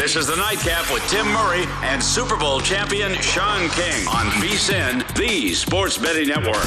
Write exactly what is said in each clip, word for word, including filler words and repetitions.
This is the Nightcap with Tim Murray and Super Bowl champion Sean King on VSiN, the Sports Betting Network.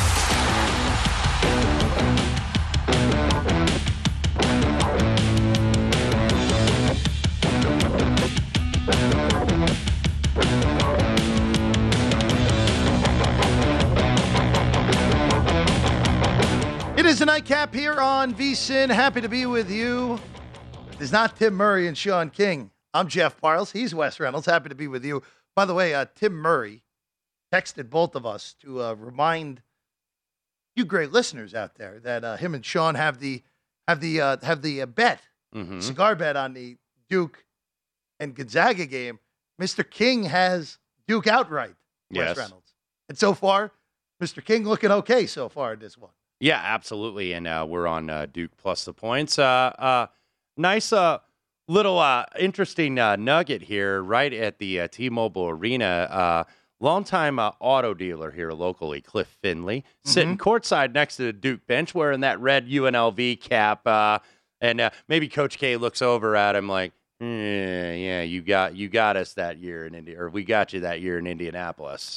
It is the Nightcap here on VSiN. Happy to be with you. It's not Tim Murray and Sean King. I'm Jeff Parles. He's Wes Reynolds. Happy to be with you. By the way, uh, Tim Murray texted both of us to uh, remind you great listeners out there that uh, him and Sean have the have the uh, have the uh, bet, mm-hmm. cigar bet on the Duke and Gonzaga game. Mister King has Duke outright. Yes. Wes Reynolds, and so far, Mister King looking okay so far in this one. Yeah, absolutely. And uh, we're on uh, Duke plus the points. Uh, uh, nice. Uh, Little uh, interesting uh, nugget here, right at the uh, T-Mobile Arena. Uh, longtime uh, auto dealer here locally, Cliff Finley, mm-hmm. sitting courtside next to the Duke bench, wearing that red U N L V cap. Uh, and uh, maybe Coach K looks over at him like, eh, "Yeah, you got you got us that year in India, or we got you that year in Indianapolis."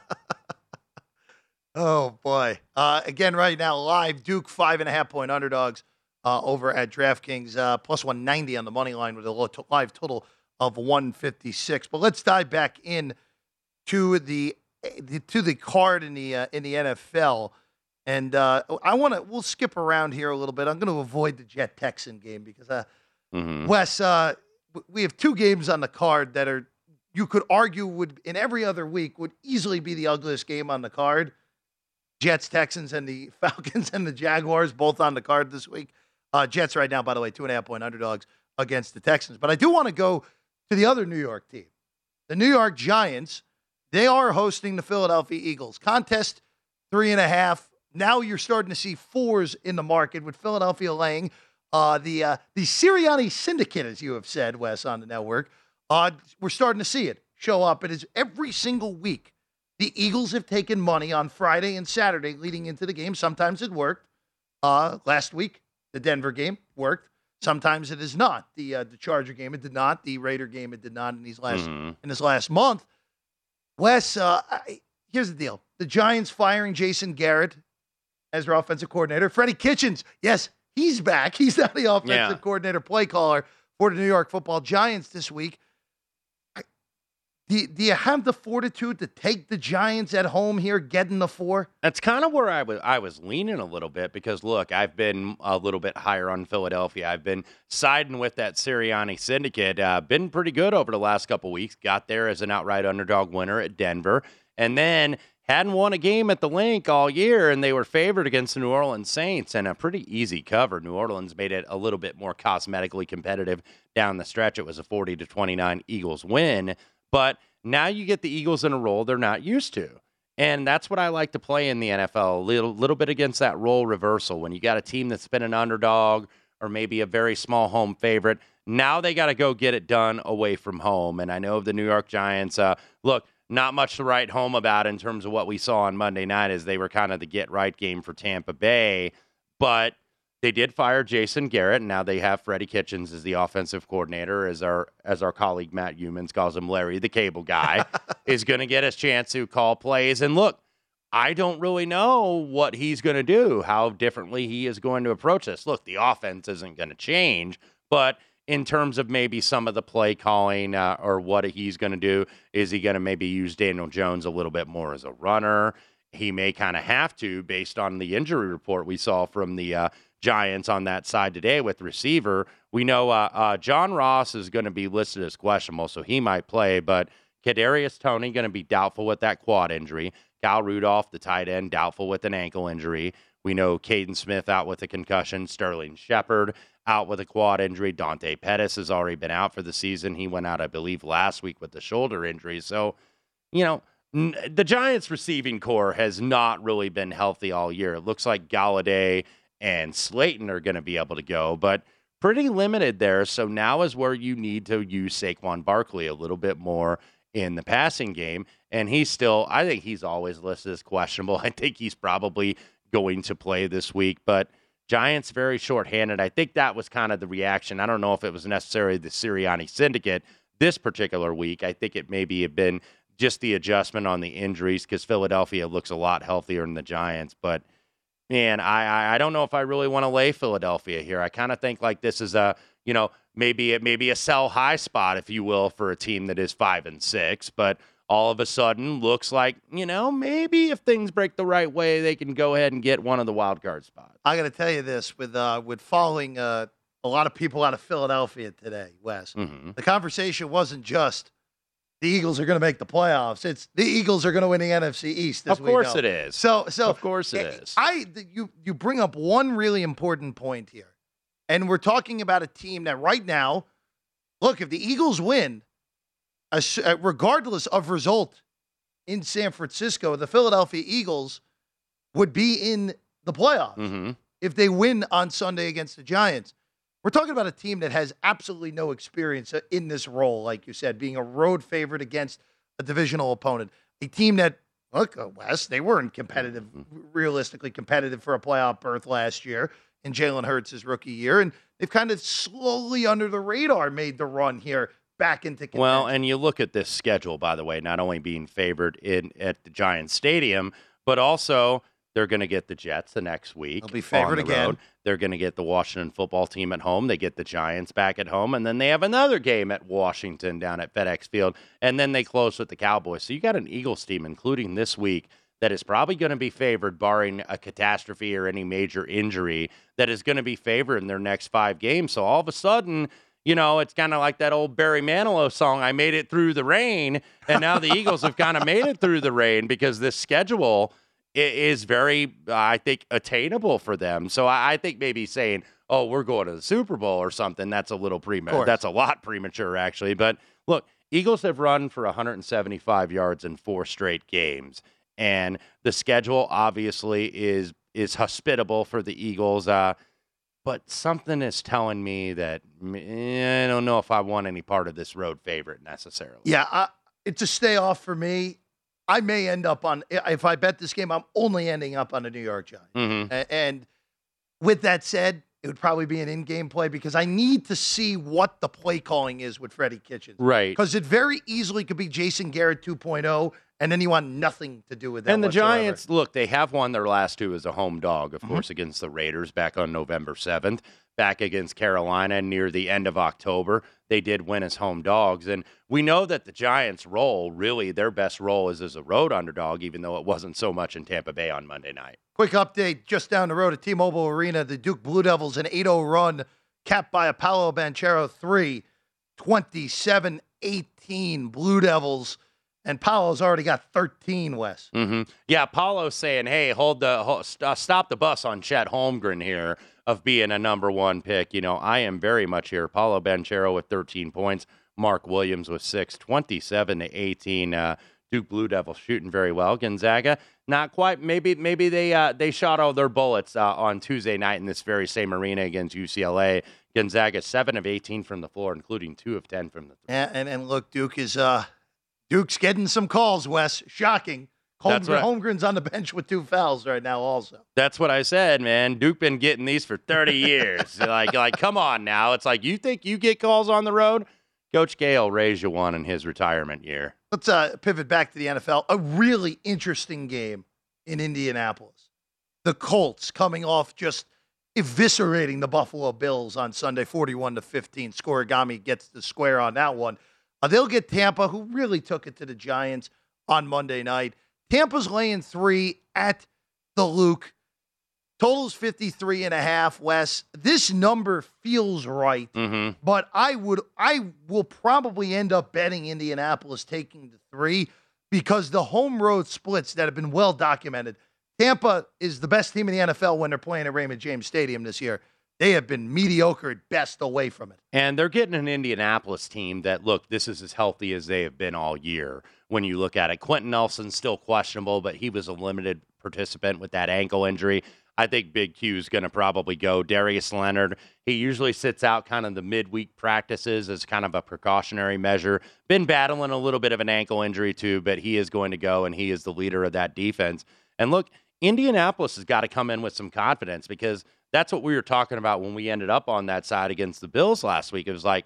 Oh boy! Uh, again, right now, live Duke five and a half point underdogs. Uh, over at DraftKings, uh, plus one ninety on the money line with a live total of one fifty-six. But let's dive back in to the to the card in the uh, in the N F L, and uh, I want to we'll skip around here a little bit. I'm going to avoid the Jet Texan game because uh, mm-hmm. Wes, uh, we have two games on the card that are you could argue would in every other week would easily be the ugliest game on the card. Jets, Texans, and the Falcons and the Jaguars both on the card this week. Uh, Jets right now, by the way, two and a half point underdogs against the Texans. But I do want to go to the other New York team. The New York Giants, they are hosting the Philadelphia Eagles. Contest three and a half. Now you're starting to see fours in the market with Philadelphia laying. Uh, the uh, the Sirianni Syndicate, as you have said, Wes, on the network, uh, we're starting to see it show up. It is every single week. The Eagles have taken money on Friday and Saturday leading into the game. Sometimes it worked. Uh, last week, the Denver game worked. Sometimes it is not. The uh, the Charger game, it did not. The Raider game, it did not in these last mm-hmm. in this last month. Wes, uh, I, here's the deal: the Giants firing Jason Garrett as their offensive coordinator. Freddie Kitchens, yes, he's back. He's now the offensive yeah. coordinator, play caller for the New York Football Giants this week. Do, do you have the fortitude to take the Giants at home here, getting the four? That's kind of where I was I was leaning a little bit because, look, I've been a little bit higher on Philadelphia. I've been siding with that Sirianni Syndicate. Uh, been pretty good over the last couple weeks. Got there as an outright underdog winner at Denver. And then hadn't won a game at the Link all year, and they were favored against the New Orleans Saints, and a pretty easy cover. New Orleans made it a little bit more cosmetically competitive down the stretch. It was a forty to twenty-nine Eagles win. But now you get the Eagles in a role they're not used to. And that's what I like to play in the N F L, a little, little bit against that role reversal. When you got a team that's been an underdog or maybe a very small home favorite, now they got to go get it done away from home. And I know the New York Giants, uh, look, not much to write home about in terms of what we saw on Monday night as they were kind of the get-right game for Tampa Bay. But they did fire Jason Garrett, and now they have Freddie Kitchens as the offensive coordinator, as our as our colleague Matt Humans calls him, Larry the Cable Guy, is going to get his chance to call plays. And look, I don't really know what he's going to do, how differently he is going to approach this. Look, the offense isn't going to change, but in terms of maybe some of the play calling uh, or what he's going to do, is he going to maybe use Daniel Jones a little bit more as a runner? He may kind of have to, based on the injury report we saw from the uh, Giants on that side today with receiver. We know uh, uh, John Ross is going to be listed as questionable, so he might play, but Kadarius Toney going to be doubtful with that quad injury. Kyle Rudolph, the tight end, doubtful with an ankle injury. We know Caden Smith out with a concussion. Sterling Shepard out with a quad injury. Dante Pettis has already been out for the season. He went out, I believe, last week with the shoulder injury. So, you know, n- the Giants receiving core has not really been healthy all year. It looks like Galladay and Slayton are going to be able to go, but pretty limited there. So now is where you need to use Saquon Barkley a little bit more in the passing game. And he's still, I think he's always listed as questionable. I think he's probably going to play this week, but Giants very shorthanded. I think that was kind of the reaction. I don't know if it was necessarily the Sirianni Syndicate this particular week. I think it maybe have been just the adjustment on the injuries because Philadelphia looks a lot healthier than the Giants. But, man, I, I don't know if I really want to lay Philadelphia here. I kind of think like this is a, you know, maybe it maybe a sell high spot, if you will, for a team that is five and six, but all of a sudden looks like, you know, maybe if things break the right way, they can go ahead and get one of the wild card spots. I got to tell you this, with uh, with following uh, a lot of people out of Philadelphia today, Wes, Mm-hmm. the conversation wasn't just the Eagles are going to make the playoffs. It's the Eagles are going to win the N F C East. As Of course we know. it is. So, so Of course it is. I you you bring up one really important point here, and we're talking about a team that right now, look, if the Eagles win, as- uh, regardless of result in San Francisco, the Philadelphia Eagles would be in the playoffs Mm-hmm. if they win on Sunday against the Giants. We're talking about a team that has absolutely no experience in this role, like you said, being a road favorite against a divisional opponent. A team that, look, uh, Wes, they weren't competitive, realistically competitive for a playoff berth last year in Jalen Hurts' rookie year, and they've kind of slowly under the radar made the run here back into contention. Well, and you look at this schedule, by the way, not only being favored in at the Giants Stadium, but also they're going to get the Jets the next week. They'll be favored on the again. road. They're going to get the Washington football team at home. They get the Giants back at home, and then they have another game at Washington down at FedEx Field, and then they close with the Cowboys. So you got an Eagles team, including this week, that is probably going to be favored, barring a catastrophe or any major injury, that is going to be favored in their next five games. So all of a sudden, you know, it's kind of like that old Barry Manilow song, I Made It Through the Rain, and now the Eagles have kind of made it through the rain because this schedule i- is very, I think, attainable for them. So I, I think maybe saying, oh, we're going to the Super Bowl or something, that's a little premature. course. That's a lot premature, actually. But look, Eagles have run for one hundred seventy-five yards in four straight games. And the schedule obviously is is hospitable for the Eagles. Uh, but something is telling me that eh, I don't know if I want any part of this road favorite necessarily. Yeah, I, it's a stay off for me. I may end up on, if I bet this game, I'm only ending up on a New York Giants. Mm-hmm. A- And with that said, it would probably be an in-game play because I need to see what the play calling is with Freddie Kitchens. Right. Because it very easily could be Jason Garrett two point oh, and then you want nothing to do with that And the whatsoever. Giants, look, they have won their last two as a home dog, of Mm-hmm. course, against the Raiders back on November seventh, back against Carolina near the end of October. They did win as home dogs. And we know that the Giants' role, really, their best role is as a road underdog, even though it wasn't so much in Tampa Bay on Monday night. Quick update just down the road at T-Mobile Arena. The Duke Blue Devils, an eight oh run, capped by a Paolo Banchero three, twenty-seven eighteen Blue Devils. And Paolo's already got thirteen, Wes. Mm-hmm. Yeah, Paulo's saying, hey, hold the hold, st- stop the bus on Chet Holmgren here of being a number one pick. You know, I am very much here. Paulo Banchero with thirteen points. Mark Williams with six, twenty-seven to eighteen. Uh, Duke Blue Devils shooting very well. Gonzaga, not quite. Maybe maybe they uh, they shot all their bullets uh, on Tuesday night in this very same arena against U C L A. Gonzaga, seven of eighteen from the floor, including two of ten from the three. And, and, and look, Duke is uh, Duke's getting some calls, Wes. Shocking. That's Holmgren, right. Holmgren's on the bench with two fouls right now also. That's what I said, man. Duke been getting these for thirty years. like, like, come on now. It's like, you think you get calls on the road? Coach Gale raised you one in his retirement year. Let's uh, pivot back to the N F L. A really interesting game in Indianapolis. The Colts coming off just eviscerating the Buffalo Bills on Sunday, forty-one to fifteen. Scorigami gets the square on that one. Uh, they'll get Tampa, who really took it to the Giants on Monday night. Tampa's laying three at the Luke. Total's fifty-three and a half, Wes. This number feels right, Mm-hmm. but I would, I will probably end up betting Indianapolis taking the three because the home road splits that have been well documented. Tampa is the best team in the N F L when they're playing at Raymond James Stadium this year. They have been mediocre at best away from it. And they're getting an Indianapolis team that, look, this is as healthy as they have been all year when you look at it. Quentin Nelson's still questionable, but he was a limited participant with that ankle injury. I think Big Q is going to probably go. Darius Leonard, he usually sits out kind of the midweek practices as kind of a precautionary measure. Been battling a little bit of an ankle injury too, but he is going to go, and he is the leader of that defense. And look, Indianapolis has got to come in with some confidence because that's what we were talking about when we ended up on that side against the Bills last week. It was like,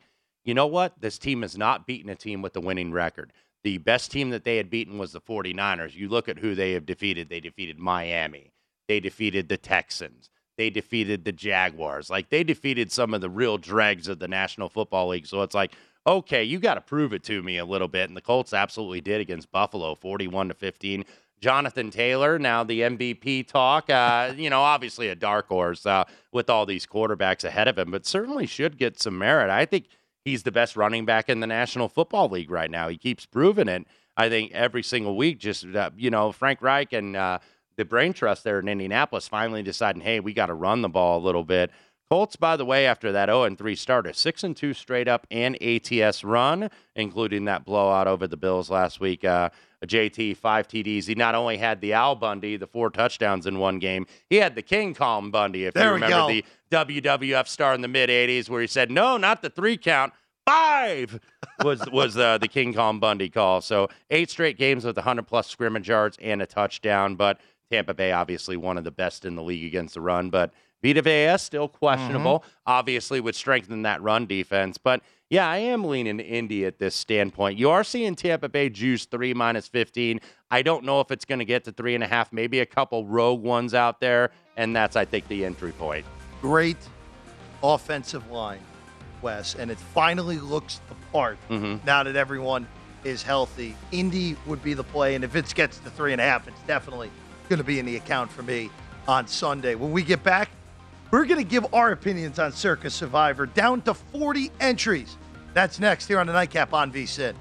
you know what? This team has not beaten a team with a winning record. The best team that they had beaten was the 49ers. You look at who they have defeated. They defeated Miami. They defeated the Texans. They defeated the Jaguars. Like, they defeated some of the real dregs of the National Football League. So it's like, okay, you got to prove it to me a little bit. And the Colts absolutely did against Buffalo, forty-one to fifteen. Jonathan Taylor, now the M V P talk, uh, you know, obviously a dark horse uh, with all these quarterbacks ahead of him, but certainly should get some merit. I think he's the best running back in the National Football League right now. He keeps proving it. I think every single week, just, uh, you know, Frank Reich and uh, the brain trust there in Indianapolis finally deciding, hey, we got to run the ball a little bit. Colts, by the way, after that oh and three start, a six and two straight up and A T S run, including that blowout over the Bills last week. Uh, J T, five T Ds. He not only had the Al Bundy, the four touchdowns in one game, he had the King Kong Bundy, if there you remember the W W F star in the mid-eighties, where he said, no, not the three count, five was was uh, the King Kong Bundy call. So eight straight games with one hundred plus scrimmage yards and a touchdown, but Tampa Bay obviously one of the best in the league against the run, but Vita Vea still questionable, mm-hmm. obviously would strengthen that run defense. But, yeah, I am leaning Indy at this standpoint. You are seeing Tampa Bay juice three minus fifteen. I don't know if it's going to get to three and a half, maybe a couple rogue ones out there, and that's, I think, the entry point. Great offensive line, Wes, and it finally looks the part mm-hmm. now that everyone is healthy. Indy would be the play, and if it gets to three and a half, it's definitely going to be in the account for me on Sunday. When we get back, we're going to give our opinions on Circa Survivor, down to forty entries. That's next here on the Nightcap on V S I N.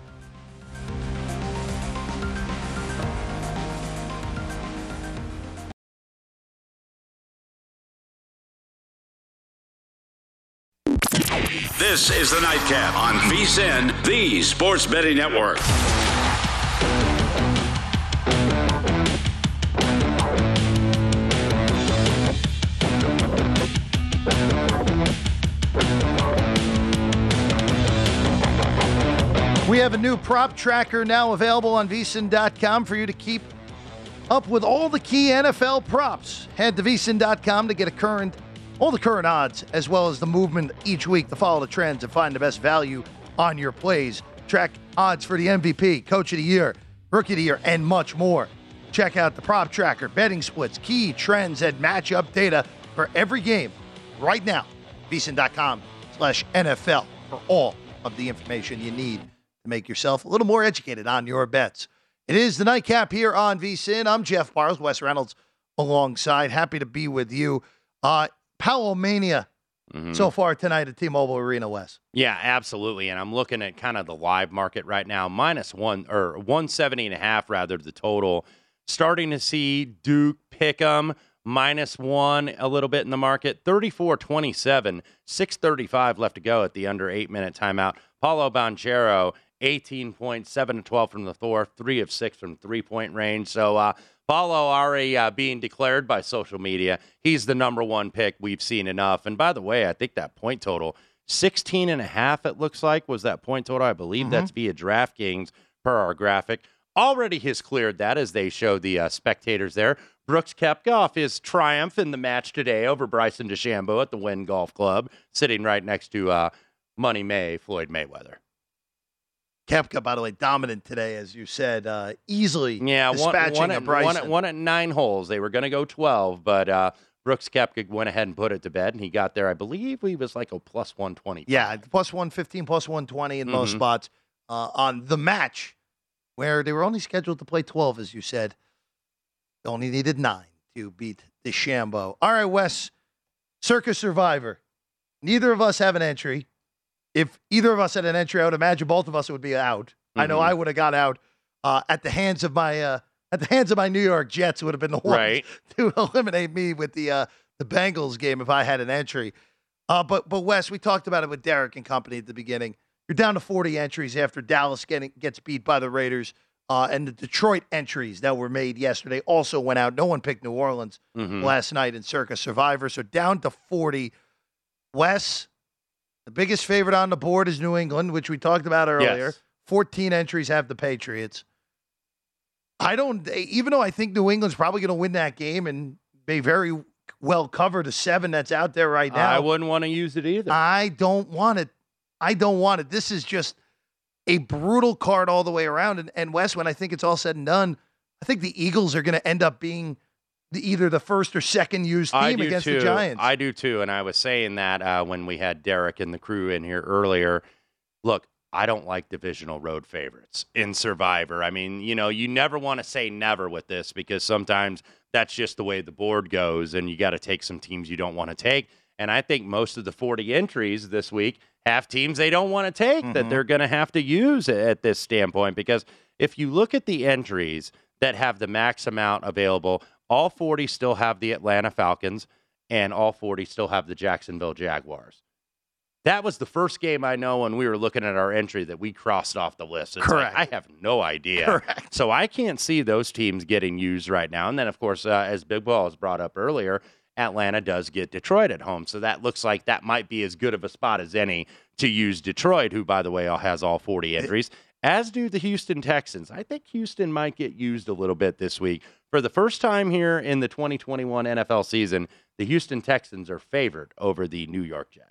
This is the Nightcap on V S I N, the Sports Betting Network. We have a new prop tracker now available on V S I N dot com for you to keep up with all the key N F L props. Head to V S I N dot com to get a current, all the current odds, as well as the movement each week to follow the trends and find the best value on your plays. Track odds for the M V P, Coach of the Year, Rookie of the Year, and much more. Check out the prop tracker, betting splits, key trends, and matchup data for every game right now. V S I N dot com slash N F L for all of the information you need to make yourself a little more educated on your bets. It is the Nightcap here on V S I N. I'm Jeff Barles, Wes Reynolds alongside. Happy to be with you. Uh, Powell Mania mm-hmm. so far tonight at T-Mobile Arena, Wes. Yeah, absolutely. And I'm looking at kind of the live market right now, minus one or one seventy and a half rather the total. Starting to see Duke pick 'em minus one a little bit in the market. thirty-four twenty-seven, six thirty-five left to go at the under eight minute timeout. Paulo Banchero, eighteen points, seven to twelve from the floor, three of six from three point range. So, uh, Paulo already uh, being declared by social media. He's the number one pick. We've seen enough. And by the way, I think that point total, sixteen and a half, it looks like, was that point total. I believe mm-hmm. that's via DraftKings per our graphic. Already has cleared that as they show the uh, spectators there. Brooks Koepka off his triumph in the match today over Bryson DeChambeau at the Wynn Golf Club, sitting right next to uh, Money May, Floyd Mayweather. Koepka, by the way, dominant today, as you said, uh, easily yeah, dispatching one, one a at, Bryson. One at, one at nine holes. They were going to go twelve, but uh, Brooks Koepka went ahead and put it to bed, and he got there, I believe he was like a plus one twenty. Yeah, plus one fifteen, plus one twenty in mm-hmm. most spots uh, on the match, where they were only scheduled to play twelve, as you said. They only needed nine to beat DeChambeau. All right, Wes, Circa Survivor. Neither of us have an entry. If either of us had an entry, I would imagine both of us would be out. Mm-hmm. I know I would have got out uh, at the hands of my uh, at the hands of my New York Jets. Would have been the ones right. to eliminate me with the uh, the Bengals game if I had an entry. Uh, but but Wes, we talked about it with Derek and company at the beginning. You're down to forty entries after Dallas getting gets beat by the Raiders, uh, and the Detroit entries that were made yesterday also went out. No one picked New Orleans mm-hmm. last night in Circa Survivor, so down to forty. Wes, the biggest favorite on the board is New England, which we talked about earlier. Yes. fourteen entries have the Patriots. I don't, even though I think New England's probably going to win that game and may very well cover the seven that's out there right now. I wouldn't want to use it either. I don't want it. I don't want it. This is just a brutal card all the way around. And, and Wes, when I think it's all said and done, I think the Eagles are going to end up being the, either the first or second used team against too. the Giants. I do too. And I was saying that uh, when we had Derek and the crew in here earlier. Look, I don't like divisional road favorites in Survivor. I mean, you know, you never want to say never with this because sometimes that's just the way the board goes and you got to take some teams you don't want to take. And I think most of the forty entries this week have teams they don't want to take mm-hmm. that they're going to have to use at this standpoint. Because if you look at the entries that have the max amount available, all forty still have the Atlanta Falcons and all forty still have the Jacksonville Jaguars. That was the first game I know when we were looking at our entry that we crossed off the list. It's Correct. Like, I have no idea. Correct. So I can't see those teams getting used right now. And then, of course, uh, as Big Ball has brought up earlier, Atlanta does get Detroit at home. So that looks like that might be as good of a spot as any to use Detroit, who, by the way, has all forty entries, as do the Houston Texans. I think Houston might get used a little bit this week. For the first time here in the twenty twenty-one N F L season, the Houston Texans are favored over the New York Jets.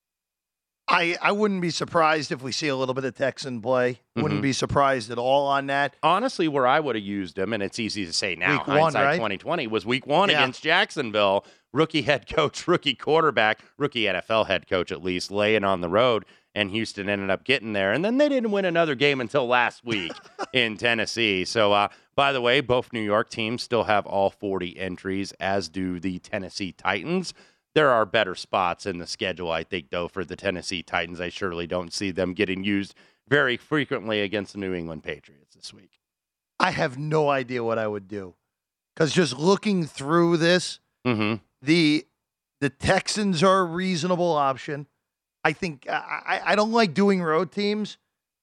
I, I wouldn't be surprised if we see a little bit of Texan play. Wouldn't Mm-hmm. be surprised at all on that. Honestly, where I would have used him, and it's easy to say now, Week one, hindsight right? twenty twenty, was week one Yeah. against Jacksonville. Rookie head coach, rookie quarterback, rookie N F L head coach at least, laying on the road, and Houston ended up getting there. And then they didn't win another game until last week in Tennessee. So, uh, by the way, both New York teams still have all forty entries, as do the Tennessee Titans. There are better spots in the schedule, I think, though, for the Tennessee Titans. I surely don't see them getting used very frequently against the New England Patriots this week. I have no idea what I would do. Because just looking through this, Mm-hmm. the the Texans are a reasonable option. I think I, I don't like doing road teams,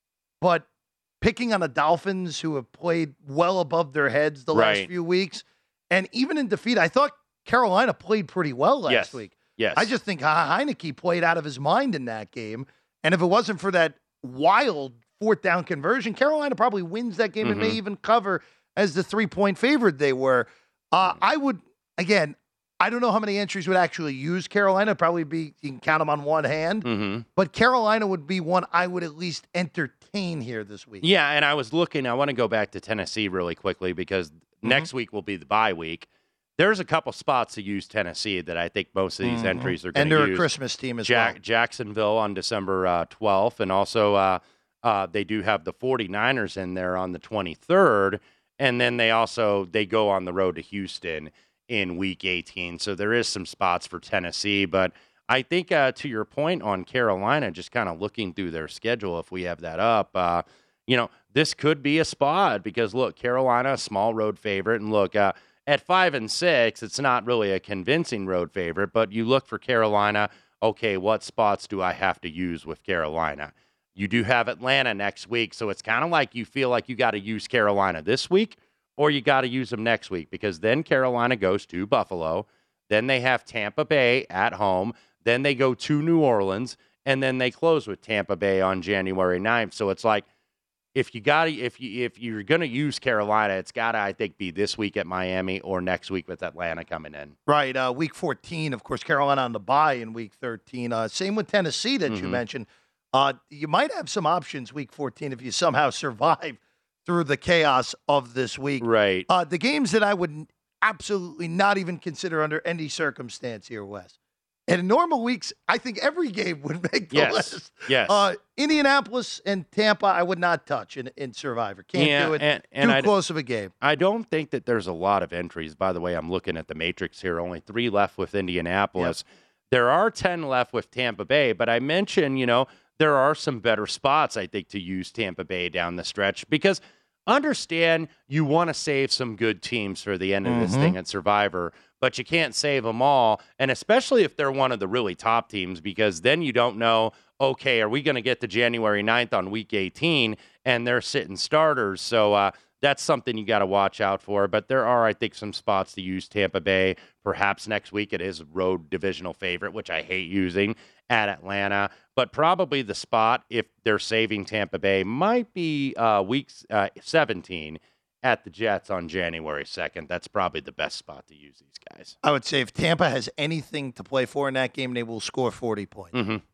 but picking on the Dolphins, who have played well above their heads the last Right. few weeks, and even in defeat, I thought Carolina played pretty well last Yes. week. Yes. I just think Heineke played out of his mind in that game. And if it wasn't for that wild fourth down conversion, Carolina probably wins that game and may Mhm. even cover as the three-point favorite they were. Uh, I would, again, I don't know how many entries would actually use Carolina. Probably be, you can count them on one hand. Mm-hmm. But Carolina would be one I would at least entertain here this week. Yeah, and I was looking. I want to go back to Tennessee really quickly because Mm-hmm. next week will be the bye week. There's a couple spots to use Tennessee that I think most of these Mhm. entries are going And to they're use. a Christmas team as Jack, well. Jacksonville on December uh, twelfth, and also uh, uh, they do have the 49ers in there on the twenty-third, and then they also they go on the road to Houston in week eighteen. So there is some spots for Tennessee, but I think uh, to your point on Carolina, just kind of looking through their schedule, if we have that up, uh, you know, this could be a spot because look, Carolina, a small road favorite, and look, uh, at five and six, it's not really a convincing road favorite, but you look for Carolina. Okay, what spots do I have to use with Carolina? You do have Atlanta next week, so it's kind of like you feel like you got to use Carolina this week or you got to use them next week because then Carolina goes to Buffalo. Then they have Tampa Bay at home. Then they go to New Orleans, and then they close with Tampa Bay on January ninth. So it's like, If you got to, if you if you're going to use Carolina, it's got to, I think, be this week at Miami or next week with Atlanta coming in. Right. Uh, week fourteen, of course, Carolina on the bye in week thirteen. Uh, same with Tennessee that you Mhm. mentioned. Uh, you might have some options week fourteen if you somehow survive through the chaos of this week. Right. Uh, the games that I would absolutely not even consider under any circumstance here, Wes. And in normal weeks, I think every game would make the Yes. list. Yes. Uh, Indianapolis and Tampa, I would not touch in, in Survivor. Can't Yeah, do it. and- and Too I'd- close of a game. I don't think that there's a lot of entries. By the way, I'm looking at the matrix here. Only three left with Indianapolis. There are ten left with Tampa Bay, but I mentioned, you know, there are some better spots, I think, to use Tampa Bay down the stretch because understand you want to save some good teams for the end of this Mhm. thing at Survivor, but you can't save them all, and especially if they're one of the really top teams because then you don't know, okay, are we going to get to January ninth on week eighteen and they're sitting starters? So uh, that's something you got to watch out for. But there are, I think, some spots to use Tampa Bay. Perhaps next week it is road divisional favorite, which I hate using at Atlanta. But probably the spot, if they're saving Tampa Bay, might be uh, week uh, seventeen at the Jets on January second. That's probably the best spot to use these guys. I would say if Tampa has anything to play for in that game, they will score forty points. Mm-hmm.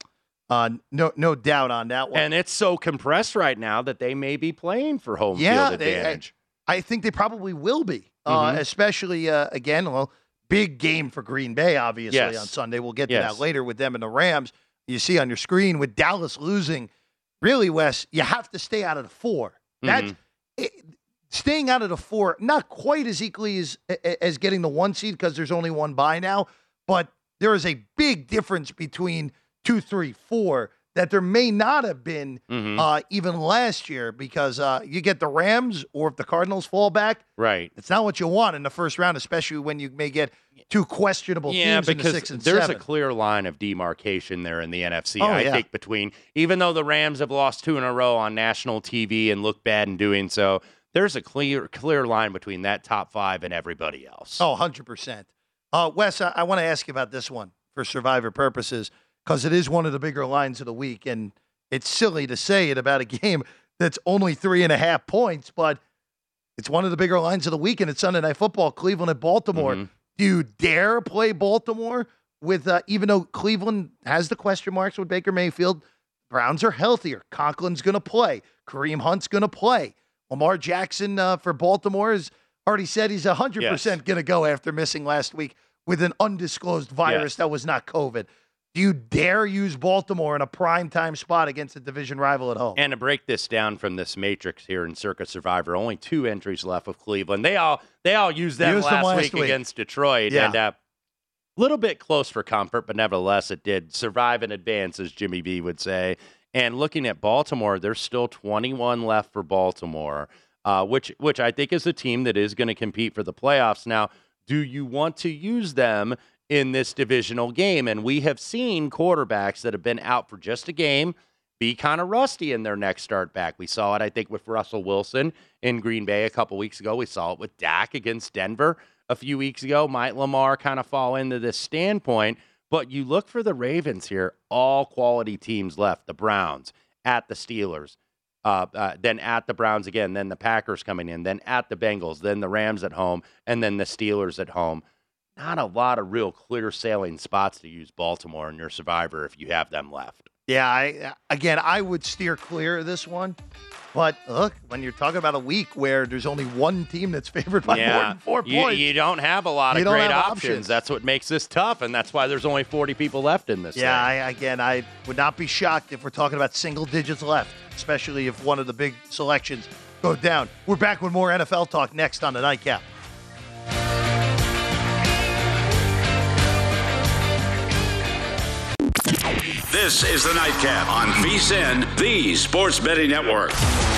Uh, no, no doubt on that one. And it's so compressed right now that they may be playing for home yeah, field they, advantage. I, I think they probably will be, uh, Mhm. especially, uh, again, well, big game for Green Bay, obviously, Yes. on Sunday. We'll get to Yes. that later with them and the Rams. You see on your screen with Dallas losing, really, Wes, you have to stay out of the four. That's Mhm. it, staying out of the four, not quite as equally as, as getting the one seed because there's only one bye now, but there is a big difference between two, three, four that there may not have been Mhm. uh, even last year because uh, you get the Rams or if the Cardinals fall back, Right. it's not what you want in the first round, especially when you may get two questionable Yeah, teams in the because six and there's seven. a clear line of demarcation there in the N F C. Oh, I yeah. think between, even though the Rams have lost two in a row on national T V and look bad in doing so, there's a clear clear line between that top five and everybody else. Oh, one hundred percent. Uh, Wes, I, I want to ask you about this one for Survivor purposes because it is one of the bigger lines of the week, and it's silly to say it about a game that's only three and a half points, but it's one of the bigger lines of the week, and it's Sunday Night Football, Cleveland at Baltimore. Mhm. Do you dare play Baltimore with, uh, even though Cleveland has the question marks with Baker Mayfield, Browns are healthier. Conklin's going to play. Kareem Hunt's going to play. Lamar Jackson uh, for Baltimore has already said he's one hundred percent Yes. going to go after missing last week with an undisclosed virus Yes. that was not COVID. Do you dare use Baltimore in a primetime spot against a division rival at home? And to break this down from this matrix here in Circa Survivor, only two entries left with Cleveland. They all they all used them, Used last, them last week, week. against Detroit. Yeah. And a uh, little bit close for comfort, but nevertheless, it did survive and advance, as Jimmy B would say. And looking at Baltimore, there's still twenty-one left for Baltimore, uh, which which I think is a team that is going to compete for the playoffs. Now, do you want to use them in this divisional game? And we have seen quarterbacks that have been out for just a game be kind of rusty in their next start back. We saw it, I think, with Russell Wilson in Green Bay a couple weeks ago. We saw it with Dak against Denver a few weeks ago. Might Lamar kind of fall into this standpoint? But you look for the Ravens here, all quality teams left. The Browns, at the Steelers, uh, uh, then at the Browns again, then the Packers coming in, then at the Bengals, then the Rams at home, and then the Steelers at home. Not a lot of real clear sailing spots to use Baltimore in your Survivor if you have them left. Yeah, I again, I would steer clear of this one. But look, when you're talking about a week where there's only one team that's favored by more than four you, points, you don't have a lot You of don't great have options. options. That's what makes this tough, and that's why there's only forty people left in this yeah, thing. I, again, I would not be shocked if we're talking about single digits left, especially if one of the big selections go down. We're back with more N F L talk next on the Nightcap. This is the Nightcap on VSiN, the Sports Betting Network.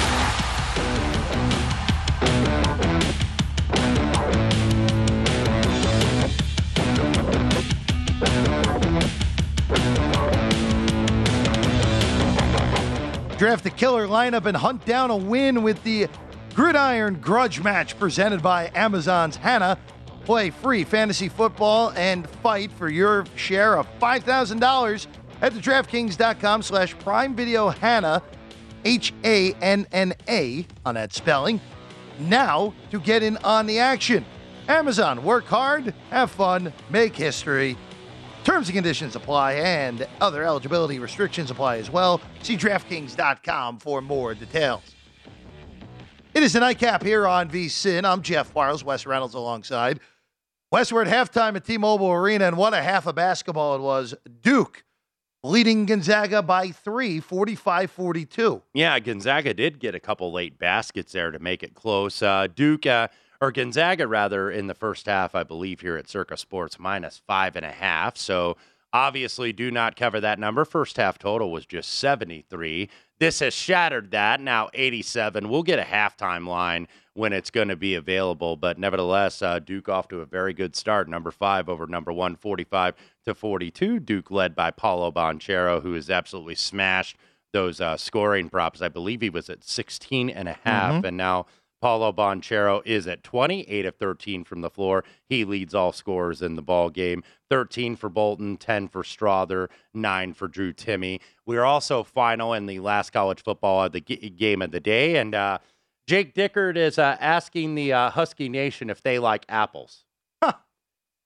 Draft the killer lineup and hunt down a win with the Gridiron Grudge Match presented by Amazon's Hannah. Play free fantasy football and fight for your share of five thousand dollars at the DraftKings.com slash Prime Video Hannah, H A N N A on that spelling, now to get in on the action. Amazon, work hard, have fun, make history. Terms and conditions apply, and other eligibility restrictions apply as well. See DraftKings dot com for more details. It is the Nightcap here on VSiN. I'm Jeff Parles, Wes Reynolds alongside. Wes, we're at halftime at T-Mobile Arena, and what a half of basketball it was. Duke leading Gonzaga by three, forty-five forty-two. Yeah, Gonzaga did get a couple late baskets there to make it close. Uh, Duke, uh, or Gonzaga rather, in the first half, I believe, here at Circa Sports, minus five and a half. So obviously do not cover that number. First half total was just seventy-three. This has shattered that. Now eighty-seven. We'll get a halftime line when it's going to be available. But nevertheless, uh, Duke off to a very good start. Number five over number one, forty-five to forty-two. Duke led by Paulo Banchero, who has absolutely smashed those uh, scoring props. I believe he was at sixteen and a half, Mm-hmm. and now Paulo Banchero is at twenty, eight of thirteen from the floor. He leads all scorers in the ball game. thirteen for Bolton, ten for Strother, nine for Drew Timme. We're also final in the last college football of the g- game of the day, and uh, Jake Dickert is uh, asking the uh, Husky Nation if they like apples.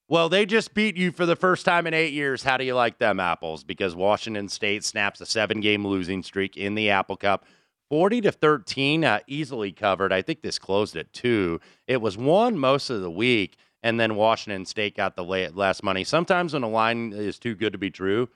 Well, they just beat you for the first time in eight years. How do you like them apples? Because Washington State snaps a seven-game losing streak in the Apple Cup. forty to thirteen, uh, easily covered. I think this closed at two. It was won most of the week, and then Washington State got the last money. Sometimes when a line is too good to be true,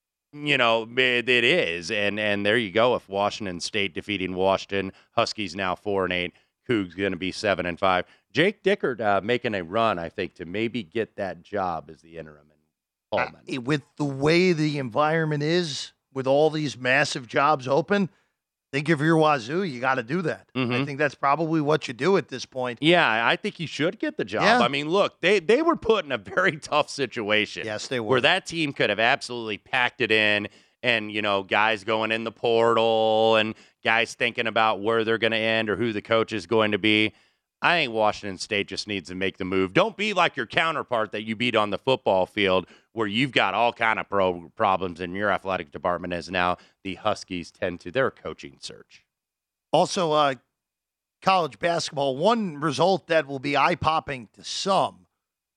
you know, it, it is. And and there you go. If Washington State defeating Washington, Huskies now four and eight. Cougs going to be seven and five. Jake Dickert uh, making a run, I think, to maybe get that job as the interim in Pullman. Uh, with the way the environment is, with all these massive jobs open, I think if you're Wazoo, you got to do that. Mm-hmm. I think that's probably what you do at this point. Yeah, I think you should get the job. Yeah. I mean, look, they they were put in a very tough situation. Yes, they were. Where that team could have absolutely packed it in. And, you know, guys going in the portal and guys thinking about where they're going to end or who the coach is going to be. I think Washington State just needs to make the move. Don't be like your counterpart that you beat on the football field where you've got all kind of pro- problems in your athletic department as now the Huskies tend to their coaching search. Also, uh, college basketball, one result that will be eye-popping to some,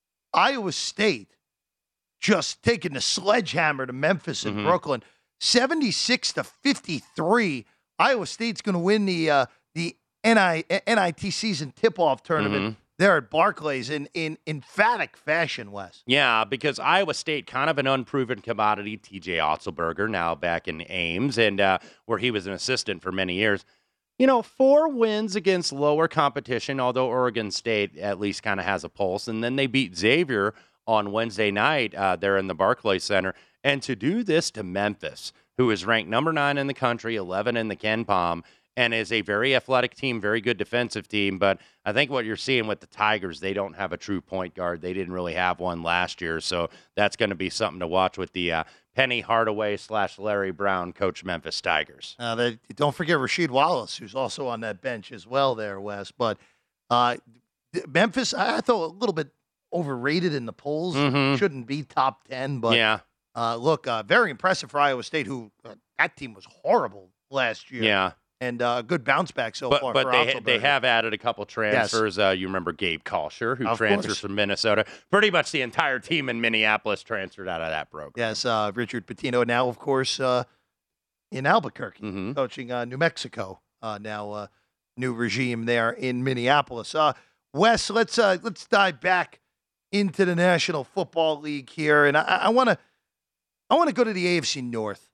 Iowa State just taking the sledgehammer to Memphis and Mm-hmm. Brooklyn, seventy-six to fifty-three. Iowa State's going to win the uh, the N I, N I T season tip-off tournament Mm-hmm. there at Barclays in, in emphatic fashion, Wes. Yeah, because Iowa State, kind of an unproven commodity. T J Otzelberger, now back in Ames, and uh, where he was an assistant for many years. You know, four wins against lower competition, although Oregon State at least kind of has a pulse. And then they beat Xavier on Wednesday night uh, there in the Barclays Center. And to do this to Memphis, who is ranked number nine in the country, eleven in the Ken Pom, and is a very athletic team, very good defensive team. But I think what you're seeing with the Tigers, they don't have a true point guard. They didn't really have one last year. So that's going to be something to watch with the uh, Penny Hardaway slash Larry Brown coach Memphis Tigers. Uh, they, don't forget Rasheed Wallace, who's also on that bench as well there, Wes. But uh, Memphis, I, I thought a little bit overrated in the polls. Mm-hmm. Shouldn't be top ten. But Yeah, uh, look, uh, very impressive for Iowa State, who uh, that team was horrible last year. yeah. And uh, good bounce back so But far but for they Otzelberger. they have added a couple transfers. Uh, you remember Gabe Kalsher, who Of transfers course. from Minnesota. Pretty much the entire team in Minneapolis transferred out of that program. Yes, uh, Richard Pitino now, of course, uh, in Albuquerque, Mhm. coaching uh, New Mexico. Uh, now, uh, new regime there in Minneapolis. Uh, Wes, let's uh, let's dive back into the National Football League here, and I want to I want to go to the A F C North.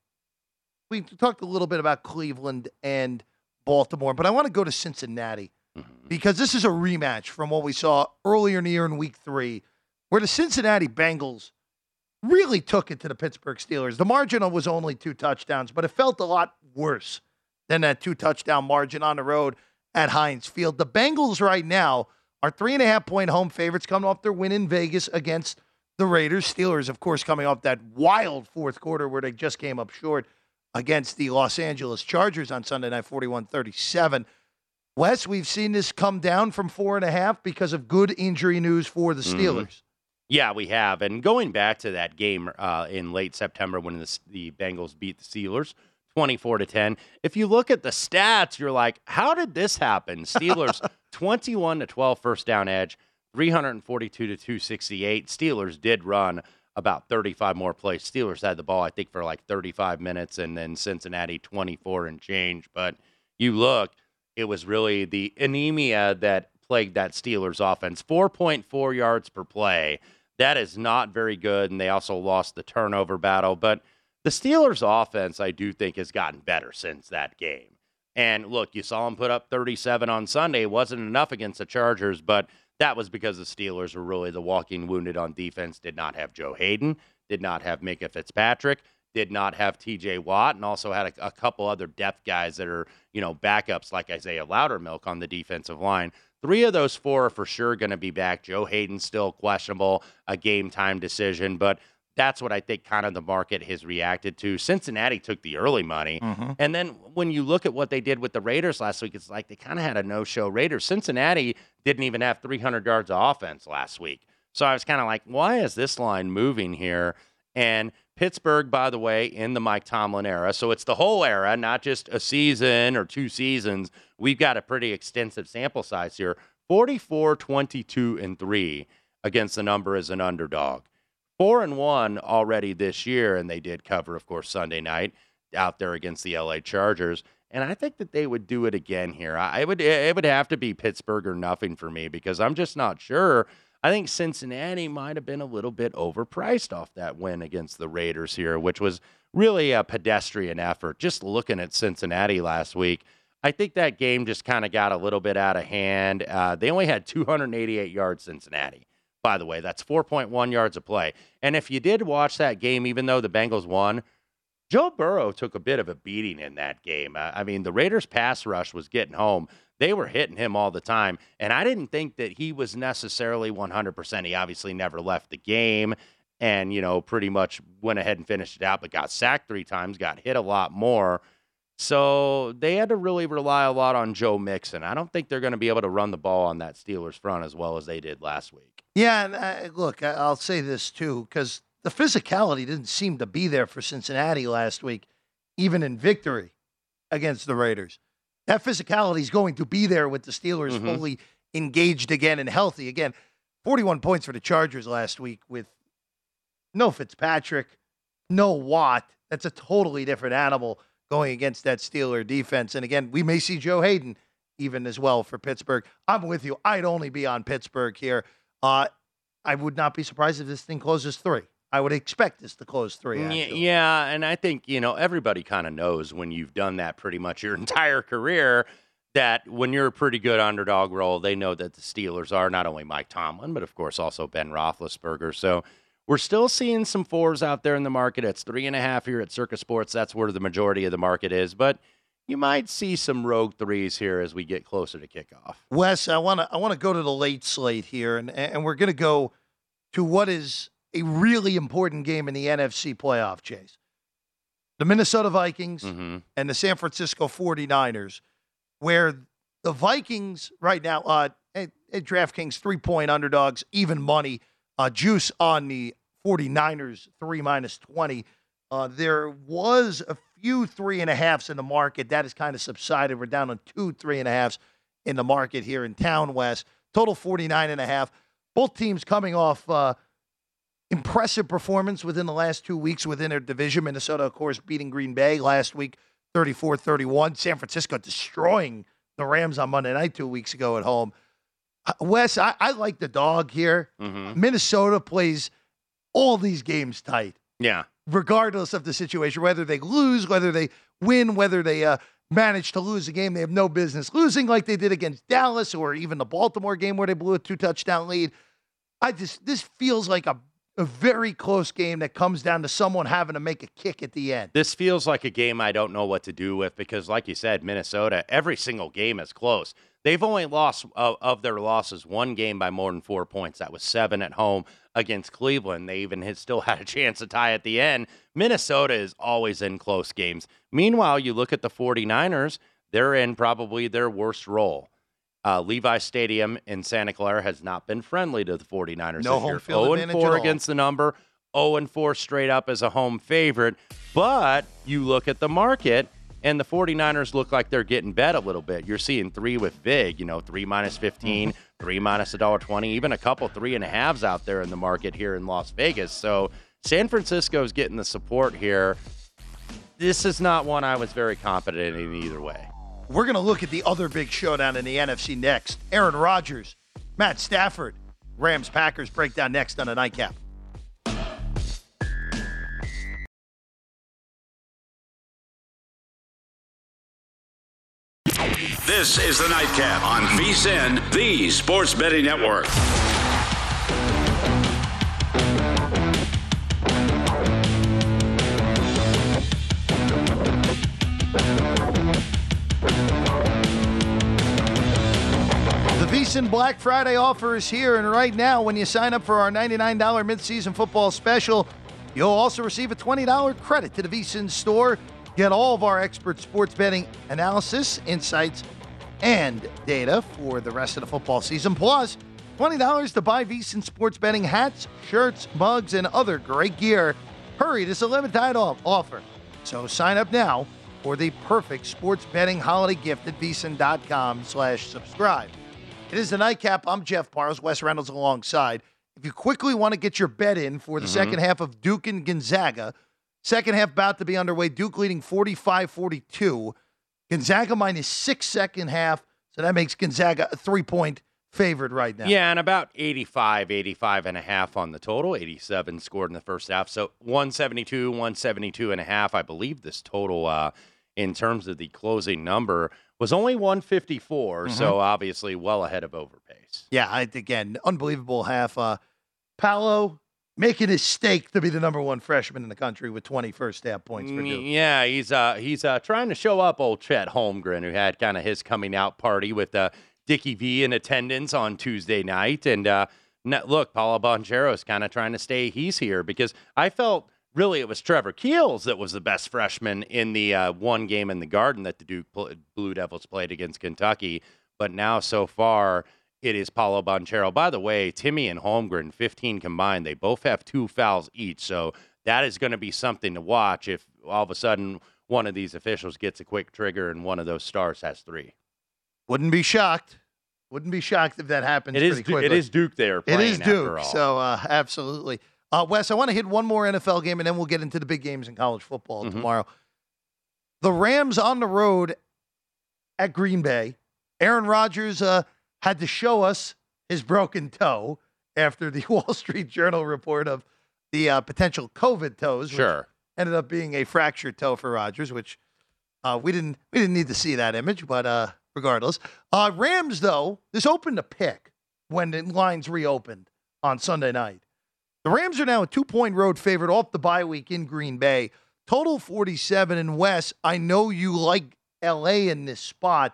We talked a little bit about Cleveland and Baltimore, but I want to go to Cincinnati Mhm. because this is a rematch from what we saw earlier in the year in Week Three, where the Cincinnati Bengals really took it to the Pittsburgh Steelers. The margin was only two touchdowns, but it felt a lot worse than that two-touchdown margin on the road at Heinz Field. The Bengals right now are three-and-a-half-point home favorites coming off their win in Vegas against the Raiders. Steelers, of course, coming off that wild fourth quarter where they just came up short against the Los Angeles Chargers on Sunday night, forty-one thirty-seven. Wes, we've seen this come down from four and a half because of good injury news for the Steelers. Mhm. Yeah, we have. And going back to that game uh, in late September when the, the Bengals beat the Steelers, twenty-four to ten. If you look at the stats, you're like, how did this happen? Steelers twenty-one to twelve first down edge, three forty-two to two sixty-eight. Steelers did run about thirty-five more plays. Steelers had the ball, I think, for like thirty-five minutes, and then Cincinnati twenty-four and change. But you look, it was really the anemia that plagued that Steelers offense. four point four yards per play. That is not very good, and they also lost the turnover battle. But the Steelers' offense, I do think, has gotten better since that game. And look, you saw them put up thirty-seven on Sunday. It wasn't enough against the Chargers, but that was because the Steelers were really the walking wounded on defense. Did not have Joe Hayden, did not have Minka Fitzpatrick, did not have T J Watt, and also had a, a couple other depth guys that are, you know, backups like Isaiah Loudermilk on the defensive line. Three of those four are for sure going to be back. Joe Hayden's still questionable, a game-time decision, but that's what I think kind of the market has reacted to. Cincinnati took the early money, Mm-hmm. and then when you look at what they did with the Raiders last week, it's like they kind of had a no-show Raiders. Cincinnati didn't even have three hundred yards of offense last week. So I was kind of like, why is this line moving here? And Pittsburgh, by the way, in the Mike Tomlin era. So it's the whole era, not just a season or two seasons. We've got a pretty extensive sample size here. forty-four, twenty-two, and three against the number as an underdog. Four and one already this year, and they did cover, of course, Sunday night out there against the L A Chargers. And I think that they would do it again here. I would it would have to be Pittsburgh or nothing for me because I'm just not sure. I think Cincinnati might have been a little bit overpriced off that win against the Raiders here, which was really a pedestrian effort. Just looking at Cincinnati last week, I think that game just kind of got a little bit out of hand. Uh, they only had two hundred eighty-eight yards, Cincinnati, by the way. That's four point one yards a play. And if you did watch that game, even though the Bengals won, Joe Burrow took a bit of a beating in that game. Uh, I mean, the Raiders' pass rush was getting home. They were hitting him all the time, and I didn't think that he was necessarily one hundred percent. He obviously never left the game and, you know, pretty much went ahead and finished it out, but got sacked three times, got hit a lot more. So they had to really rely a lot on Joe Mixon. I don't think they're going to be able to run the ball on that Steelers front as well as they did last week. Yeah, and uh, look, I'll say this too, because the physicality didn't seem to be there for Cincinnati last week, even in victory against the Raiders. That physicality is going to be there with the Steelers mm-hmm. fully engaged again and healthy. Again, forty-one points for the Chargers last week with no Fitzpatrick, no Watt. That's a totally different animal going against that Steeler defense. And again, we may see Joe Hayden even as well for Pittsburgh. I'm with you. I'd only be on Pittsburgh here. Uh, I would not be surprised if this thing closes three. I would expect this to close three. Actually. Yeah, and I think, you know, everybody kind of knows when you've done that pretty much your entire career that when you're a pretty good underdog role, they know that the Steelers are not only Mike Tomlin, but of course also Ben Roethlisberger. So we're still seeing some fours out there in the market. It's three and a half here at Circa Sports. That's where the majority of the market is. But you might see some rogue threes here as we get closer to kickoff. Wes, I want to I want to go to the late slate here, and, and we're going to go to what is a really important game in the N F C playoff chase. The Minnesota Vikings mm-hmm. and the San Francisco forty-niners, where the Vikings right now, uh, at, at DraftKings, three-point underdogs, even money, uh, juice on the forty-niners, three minus twenty. Uh, there was a few three and a halves in the market. That has kind of subsided. We're down on two three and a halves in the market here in town, West. Total forty-nine and a half. Both teams coming off uh, impressive performance within the last two weeks within their division. Minnesota, of course, beating Green Bay last week, thirty-four thirty-one. San Francisco destroying the Rams on Monday night two weeks ago at home. Uh, Wes, I, I like the dog here. Mm-hmm. Minnesota plays all these games tight. Yeah. Regardless of the situation, whether they lose, whether they win, whether they uh, manage to lose a game they have no business losing like they did against Dallas or even the Baltimore game where they blew a two-touchdown lead. I just This feels like a A very close game that comes down to someone having to make a kick at the end. This feels like a game I don't know what to do with because, like you said, Minnesota, every single game is close. They've only lost, uh, of their losses, one game by more than four points. That was seven at home against Cleveland. They even had, still had a chance to tie at the end. Minnesota is always in close games. Meanwhile, you look at the forty-niners, they're in probably their worst role. Uh, Levi Stadium in Santa Clara has not been friendly to the forty-niners. No home field advantage oh and four at all. Against the number, oh and four straight up as a home favorite. But you look at the market, and the forty-niners look like they're getting bet a little bit. You're seeing three with Vig, you know, three minus fifteen, mm-hmm. three minus one dollar twenty, even a couple three and a halves out there in the market here in Las Vegas. So San Francisco's getting the support here. This is not one I was very confident in either way. We're going to look at the other big showdown in the N F C next. Aaron Rodgers, Matt Stafford, Rams-Packers breakdown next on a Nightcap. This is the Nightcap on VSiN, the Sports Betting Network. VSiN Black Friday offer is here, and right now, when you sign up for our ninety-nine dollars mid-season football special, you'll also receive a twenty dollars credit to the VSiN store. Get all of our expert sports betting analysis, insights, and data for the rest of the football season, plus twenty dollars to buy VSiN sports betting hats, shirts, mugs, and other great gear. Hurry, this is a limited time offer. So sign up now for the perfect sports betting holiday gift at VSiN.com slash subscribe. It is the Nightcap. I'm Jeff Parles, Wes Reynolds alongside. if you quickly want to get your bet in for the mm-hmm. second half of Duke and Gonzaga, second half about to be underway. Duke leading forty-five forty-two. Gonzaga minus six second half. So that makes Gonzaga a three-point favorite right now. Yeah, and about eighty-five, eighty-five and a half on the total. eighty-seven scored in the first half. So one seventy-two, one seventy-two and a half. I believe this total uh, in terms of the closing number was only one fifty-four. Mm-hmm. So obviously well ahead of overpace. Yeah, I, again, unbelievable half. Uh, Paolo making his stake to be the number one freshman in the country with twenty first half points for Duke. Yeah, he's uh, he's uh, trying to show up old Chet Holmgren, who had kind of his coming out party with uh, Dickie V in attendance on Tuesday night. And uh, look, Paolo Banchero is kind of trying to stay he's here because I felt really it was Trevor Keels that was the best freshman in the uh, one game in the Garden that the Duke Blue Devils played against Kentucky. But now so far, it is Paolo Banchero. By the way, Timmy and Holmgren, fifteen combined. They both have two fouls each. So that is going to be something to watch if all of a sudden one of these officials gets a quick trigger and one of those stars has three. Wouldn't be shocked. Wouldn't be shocked if that happens it pretty is, quickly. It is Duke there It is Duke. All. So uh, absolutely. Uh, Wes, I want to hit one more N F L game, and then we'll get into the big games in college football mm-hmm. tomorrow. The Rams on the road at Green Bay. Aaron Rodgers uh, had to show us his broken toe after the Wall Street Journal report of the uh, potential COVID toes. Sure. Which ended up being a fractured toe for Rodgers, which uh, we didn't we didn't need to see that image, but uh, regardless. Uh, Rams, though, this opened a pick when the lines reopened on Sunday night. The Rams are now a two-point road favorite off the bye week in Green Bay. Total forty-seven. And Wes, I know you like L A in this spot.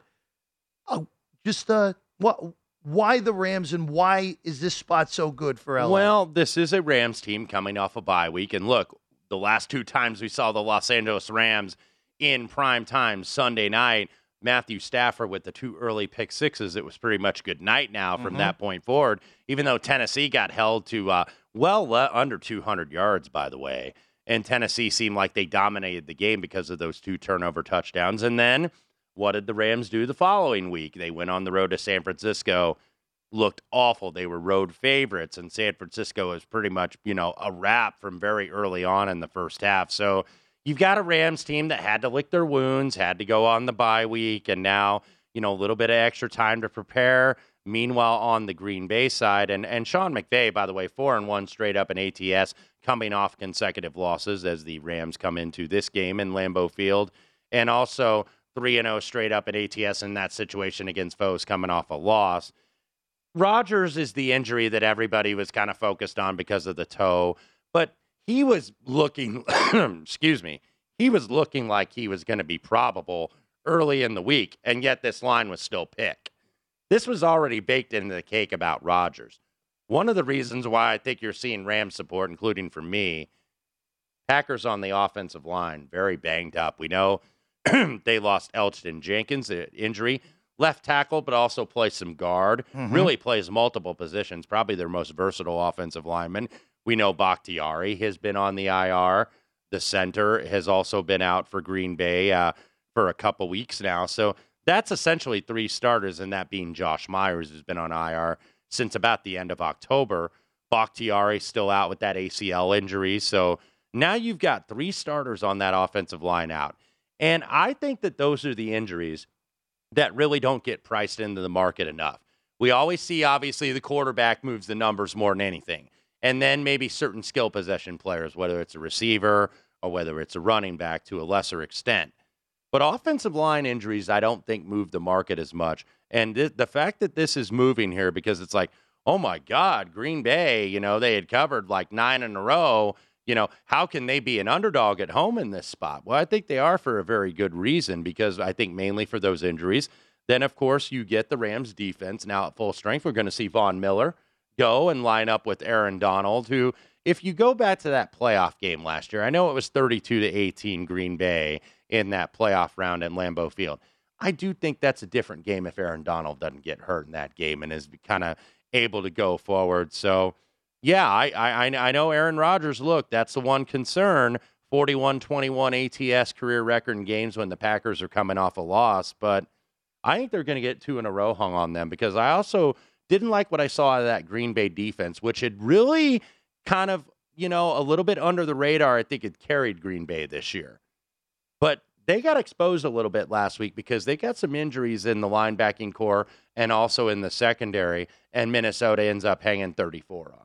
Uh, just uh, what? Why the Rams and why is this spot so good for L A? Well, this is a Rams team coming off a bye week. And look, the last two times we saw the Los Angeles Rams in prime time Sunday night, Matthew Stafford with the two early pick sixes, it was pretty much good night now from mm-hmm. that point forward, even though Tennessee got held to uh, well le- under two hundred yards, by the way. And Tennessee seemed like they dominated the game because of those two turnover touchdowns. And then what did the Rams do the following week? They went on the road to San Francisco, looked awful. They were road favorites, and San Francisco is pretty much, you know, a wrap from very early on in the first half. So you've got a Rams team that had to lick their wounds, had to go on the bye week, and now, you know, a little bit of extra time to prepare. Meanwhile, on the Green Bay side, and, and Sean McVay, by the way, four and one straight up in A T S, coming off consecutive losses as the Rams come into this game in Lambeau Field, and also three and oh straight up at A T S in that situation against foes coming off a loss. Rodgers is the injury that everybody was kind of focused on because of the toe, but he was looking, excuse me, he was looking like he was going to be probable early in the week, and yet this line was still pick. This was already baked into the cake about Rodgers. One of the reasons why I think you're seeing Rams support, including for me, Packers on the offensive line, very banged up. We know they lost Elgton Jenkins, an injury, left tackle, but also plays some guard, mm-hmm. really plays multiple positions, probably their most versatile offensive lineman. We know Bakhtiari has been on the I R. The center has also been out for Green Bay uh, for a couple weeks now. So that's essentially three starters, and that being Josh Myers, who's been on I R since about the end of October. Bakhtiari still out with that A C L injury. So now you've got three starters on that offensive line out. And I think that those are the injuries that really don't get priced into the market enough. We always see, obviously, the quarterback moves the numbers more than anything. And then maybe certain skill possession players, whether it's a receiver or whether it's a running back to a lesser extent. But offensive line injuries, I don't think move the market as much. And th- the fact that this is moving here, because it's like, oh my God, Green Bay, you know, they had covered like nine in a row. You know, how can they be an underdog at home in this spot? Well, I think they are for a very good reason, because I think mainly for those injuries. Then, of course, you get the Rams defense now at full strength. We're going to see Von Miller go and line up with Aaron Donald, who, if you go back to that playoff game last year, I know it was thirty-two to eighteen Green Bay in that playoff round at Lambeau Field. I do think that's a different game if Aaron Donald doesn't get hurt in that game and is kind of able to go forward. So, yeah, I, I I know Aaron Rodgers, look, that's the one concern, forty-one twenty-one A T S career record in games when the Packers are coming off a loss, but I think they're going to get two in a row hung on them, because I also Didn't like what I saw out of that Green Bay defense, which had really kind of, you know, a little bit under the radar. I think it carried Green Bay this year. But they got exposed a little bit last week because they got some injuries in the linebacking core and also in the secondary, and Minnesota ends up hanging thirty-four on them.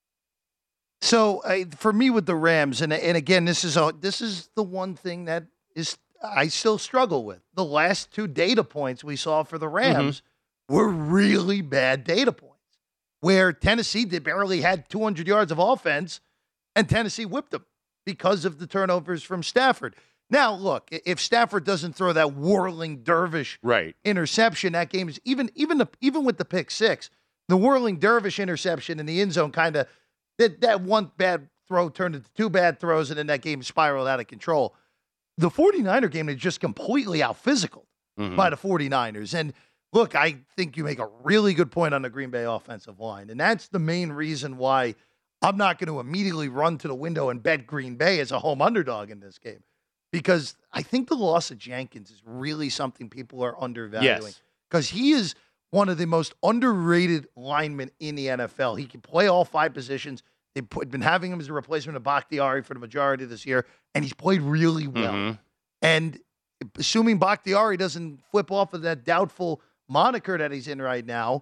So uh, for me with the Rams, and and again, this is a, this is the one thing that is I still struggle with. The last two data points we saw for the Rams mm-hmm. were really bad data points, where Tennessee did barely had two hundred yards of offense, and Tennessee whipped them because of the turnovers from Stafford. Now, look, if Stafford doesn't throw that whirling dervish right. interception, that game is even even the even with the pick six, the whirling dervish interception in the end zone kind of that that one bad throw turned into two bad throws, and then that game spiraled out of control. The 49er game, they just completely out-physicaled mm-hmm. by the 49ers. And look, I think you make a really good point on the Green Bay offensive line, and that's the main reason why I'm not going to immediately run to the window and bet Green Bay as a home underdog in this game. Because I think the loss of Jenkins is really something people are undervaluing. Because yes. he is one of the most underrated linemen in the N F L. He can play all five positions. They've put, been having him as a replacement of Bakhtiari for the majority of this year, and he's played really well. Mm-hmm. And assuming Bakhtiari doesn't flip off of that doubtful moniker that he's in right now,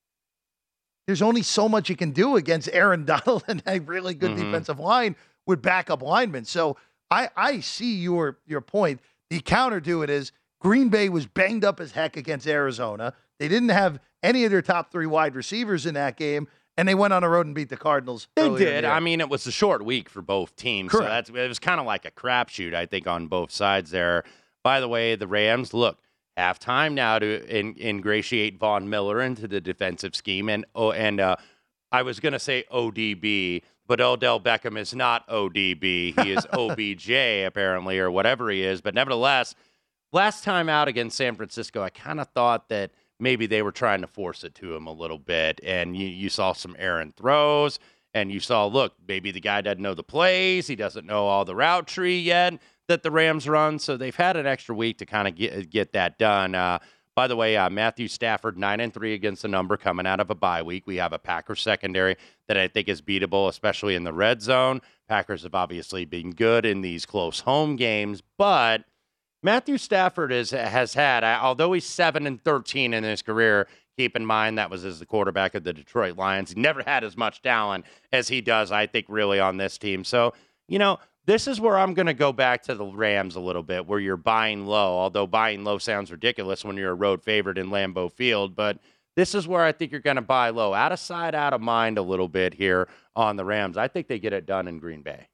there's only so much you can do against Aaron Donald and a really good mm-hmm. defensive line with backup linemen. So I, I see your your point. The counter to it is Green Bay was banged up as heck against Arizona. They didn't have any of their top three wide receivers in that game, and they went on the road and beat the Cardinals. They did. I mean, it was a short week for both teams. Correct. So that's, it was kind of like a crapshoot, I think, on both sides there. By the way, the Rams, look, have time now to in, ingratiate Von Miller into the defensive scheme. And, oh, and uh, I was going to say O D B, but Odell Beckham is not O D B. He is O B J, apparently, or whatever he is. But nevertheless, last time out against San Francisco, I kind of thought that maybe they were trying to force it to him a little bit. And you, you saw some errant throws, and you saw, look, maybe the guy doesn't know the plays. He doesn't know all the route tree yet that the Rams run. So they've had an extra week to kind of get get that done. Uh, by the way, uh, Matthew Stafford, nine and three against the number coming out of a bye week. We have a Packers secondary that I think is beatable, especially in the red zone. Packers have obviously been good in these close home games, but Matthew Stafford is, has had, although he's seven and thirteen in his career, keep in mind that was as the quarterback of the Detroit Lions. He never had as much talent as he does, I think, really on this team. So, you know, this is where I'm going to go back to the Rams a little bit, where you're buying low, although buying low sounds ridiculous when you're a road favorite in Lambeau Field. But this is where I think you're going to buy low. Out of sight, out of mind a little bit here on the Rams. I think they get it done in Green Bay.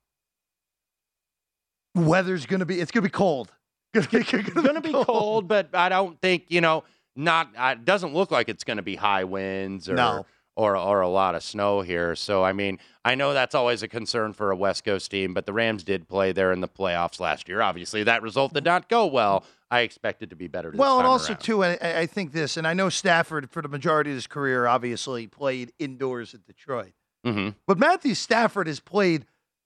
Weather's going to be, it's going to be cold. It's going to be cold, but I don't think, you know, not, it doesn't look like it's going to be high winds or, no. or, or a lot of snow here. So, I mean, I know that's always a concern for a West Coast team, but the Rams did play there in the playoffs last year. Obviously, that result did not go well. I expect it to be better this well, time and also, around. too, I, I think this, and I know Stafford, for the majority of his career, obviously played indoors at Detroit. Mm-hmm. But Matthew Stafford has played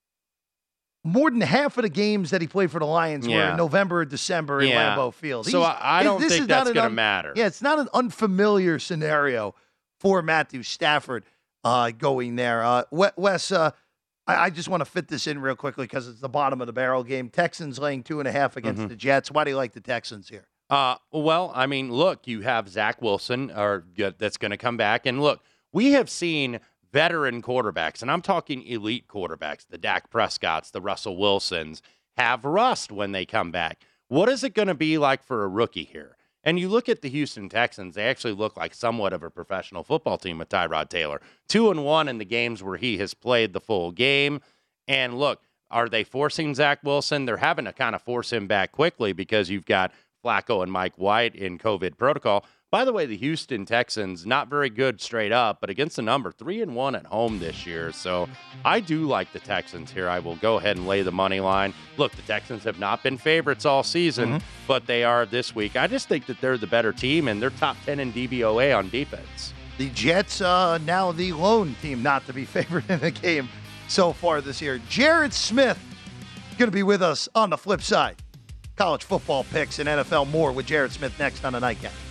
more than half of the games that he played for the Lions yeah. were in November or December in yeah. Lambeau Field. So He's, I don't this think is that's going to un- matter. Yeah, it's not an unfamiliar scenario for Matthew Stafford uh, going there. Uh, Wes, uh, I, I just want to fit this in real quickly because it's the bottom of the barrel game. Texans laying two and a half against mm-hmm. the Jets. Why do you like the Texans here? Uh, well, I mean, look, you have Zach Wilson or that's going to come back. And look, we have seen veteran quarterbacks, and I'm talking elite quarterbacks, the Dak Prescotts, the Russell Wilsons, have rust when they come back. What is it going to be like for a rookie here? And you look at the Houston Texans, they actually look like somewhat of a professional football team with Tyrod Taylor. Two and one in the games where he has played the full game. And look, are they forcing Zach Wilson? They're having to kind of force him back quickly because you've got Flacco and Mike White in COVID protocol. By the way, the Houston Texans, not very good straight up, but against the number, three and one at home this year. So I do like the Texans here. I will go ahead and lay the money line. Look, the Texans have not been favorites all season, mm-hmm. but they are this week. I just think that they're the better team, and they're top ten in D V O A on defense. The Jets, uh, now the lone team not to be favored in the game so far this year. Jared Smith going to be with us on the flip side. College football picks and N F L more with Jared Smith next on the Nightcap.